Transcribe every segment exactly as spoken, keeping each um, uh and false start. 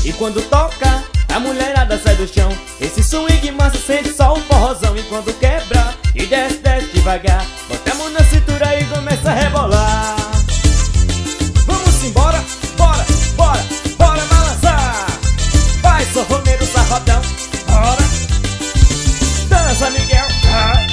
E quando toca, a mulherada sai do chão. Esse swing massa sente só um forrozão. E quando quebra e desce, desce devagar, bota a mão na cintura e começa a rebolar. Vamos embora, bora, bora, bora balançar. Vai, sanfoneiro safadão, bora. Dança, Miguel, ai.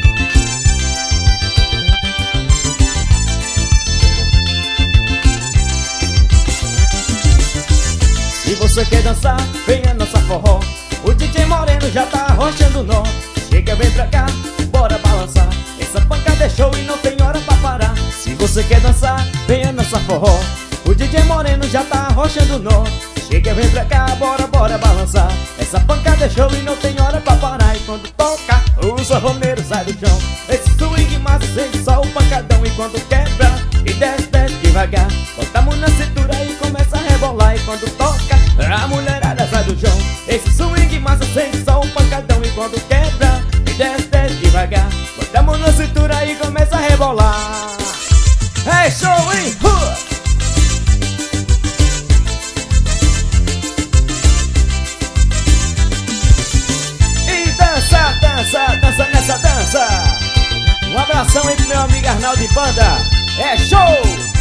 Se você quer dançar, venha dançar forró. O D J Moreno já tá arrochando o nó. Chega, vem pra cá, bora balançar. Essa pancada é show e não tem hora pra parar. Se você quer dançar, venha dançar forró. O D J Moreno já tá arrochando o nó. Chega, vem pra cá, bora, bora balançar. Essa pancada é show e não tem hora pra parar. E quando toca, o sanfoneiro sai do chão. Esse swing massa sente só o pancadão. E quando quebra e desce, desce devagar, bota a mão na cintura e começa a rebolar. E quando toca, a mulherada sai do chão. Esse swing massa sente só o pancadão. E quando quebra e desce, desce devagar, bota a mão na cintura e começa a rebolar. É show, hein? Uh! Dança, dança, dança nessa dança. Um abração aí pro meu amigo Arnaldo e Banda. É show!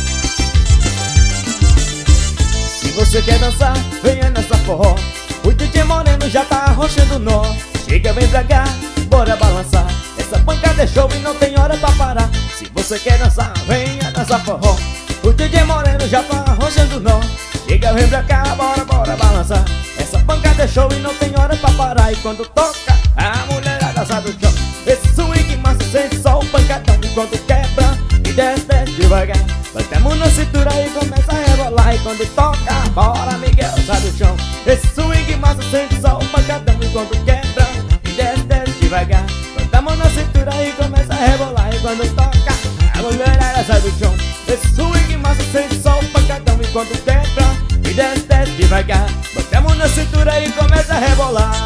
Se você quer dançar, venha nessa forró. O D J Moreno já tá arrochando o nó. Chega, vem pra cá, bora balançar. Essa pancada é show e não tem hora pra parar. Se você quer dançar, venha nessa forró. O D J Moreno já tá arrochando o nó. Chega, vem pra cá, bora, bora balançar. Essa pancada é show e não tem hora pra parar. E quando toca, a mulherada sai do chão. Esse swing massa sente só o pancadão. E quando quebra e desce, desce devagar, bota a mão na cintura e começa a rebolar. E quando toca, bora Miguel, sai do chão. Esse swing massa sente só o pancadão. E quando quebra e desce, desce devagar, bota a mão na cintura e começa a rebolar. E quando toca, a mulherada sai do chão. Esse swing massa sente só o pancadão. E quando quebra e desce, desce devagar, bota a mão na cintura e começa a rebolar.